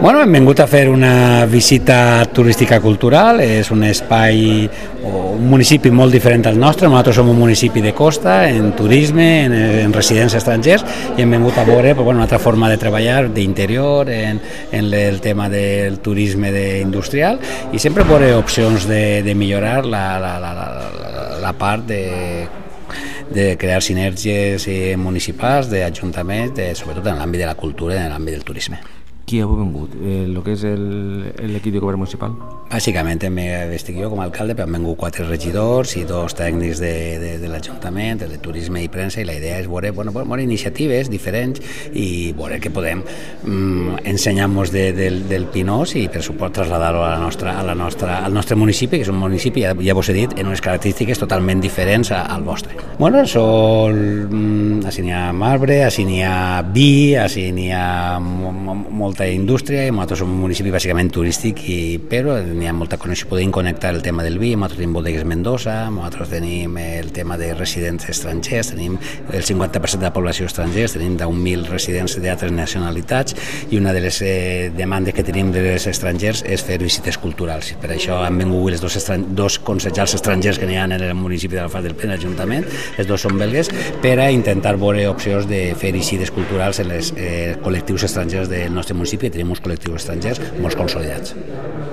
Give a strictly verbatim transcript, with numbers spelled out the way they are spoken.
Bueno, hem vingut a fer una visita turística cultural, és un espai o un municipi molt diferent al nostre. Nosaltres som un municipi de costa, en turisme, en, en residents estrangers, i hem vingut a veure pues, bueno, una altra forma de treballar d'interior, en, en el tema del turisme de industrial, i sempre veure opcions de, de millorar la, la, la, la, la part de de crear sinergies municipals, d'ajuntaments, sobretot en l'àmbit de la cultura i en l'àmbit del turisme. Qui heu vingut? Eh, lo que és l'equip de govern municipal? Bàsicament estic jo com a alcalde, però han vingut quatre regidors i dos tècnics de, de, de l'Ajuntament, de turisme i premsa, i la idea és veure, bueno, veure iniciatives diferents i veure què podem mm, ensenyar-nos de, del, del Pinós i per supost traslladar-ho a la nostra, a la nostra, al nostre municipi, que és un municipi, ja, ja vos he dit, en unes característiques totalment diferents al vostre. Bueno, sol, mm, així n'hi ha marbre, així n'hi ha vi, així n'hi ha molt indústria, i nosaltres som un municipi bàsicament turístic, i, però n'hi ha molta connexió, podem connectar el tema del vi. Nosaltres tenim bodegues Mendoza, nosaltres tenim el tema de residents estrangers, tenim el cinquanta per cent de la població estrangers, tenim deu mil residents d'altres nacionalitats, i una de les eh, demandes que tenim dels estrangers és fer visites culturals. Per això han vingut els dos, dos consellers estrangers que n'hi ha en el municipi de l'Alfàs del Pi, l'Ajuntament, els dos són belgues, per a intentar veure opcions de fer visites culturals en els eh, col·lectius estrangers del nostre municipi. Tenim uns col·lectius estrangers molt consolidats.